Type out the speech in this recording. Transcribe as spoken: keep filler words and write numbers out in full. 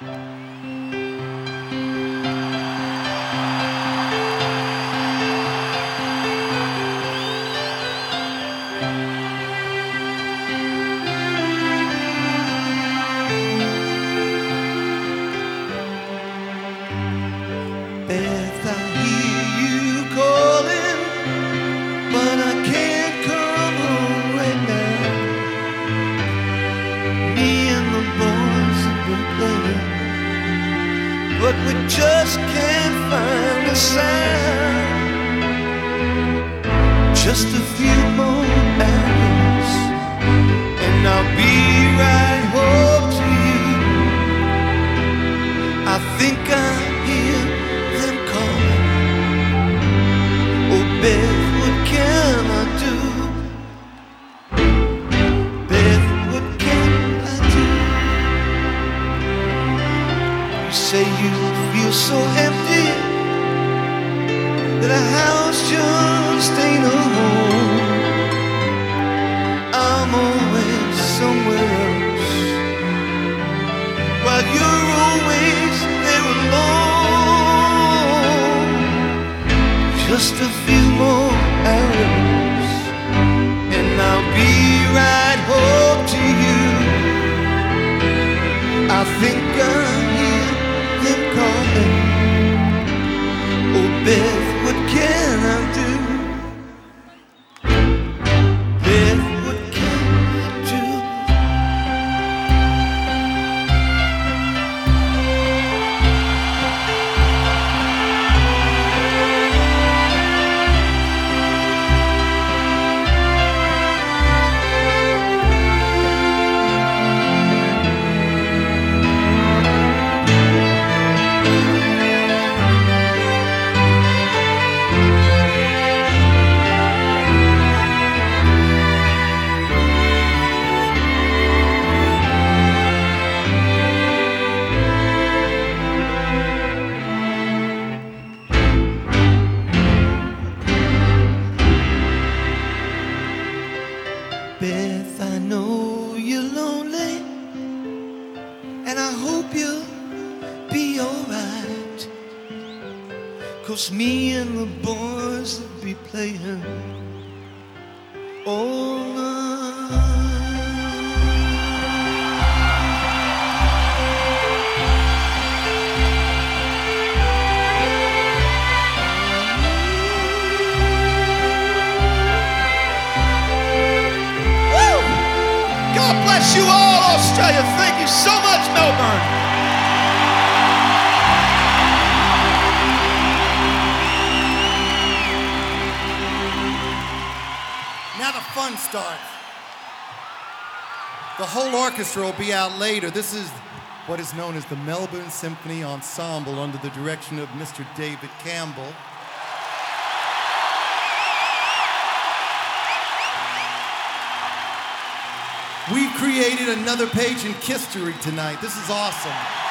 Beth, I hear you calling, but I can't come home right now. Me and the boys have been playing, but we just can't find the sound. Just a few more hours, and I'll be right home to you. I think I hear them calling. Oh, Beth, what can I do? Beth, what can I do? You say you feel so empty, that a house just ain't a home. I'm always somewhere else, while you're always there alone. Just a few more hours, and I'll be right home to you. I think I hear them calling. Oh, Beth, what can I do? Beth, what can I do? Beth, I know you're lonely, and I hope you'll be alright, 'cause me and the boys will be playing all night. God bless you all, Australia. Thank you so much, Melbourne. Now the fun starts. The whole orchestra will be out later. This is what is known as the Melbourne Symphony Ensemble under the direction of Mister David Campbell. We've created another page in history tonight. This is awesome.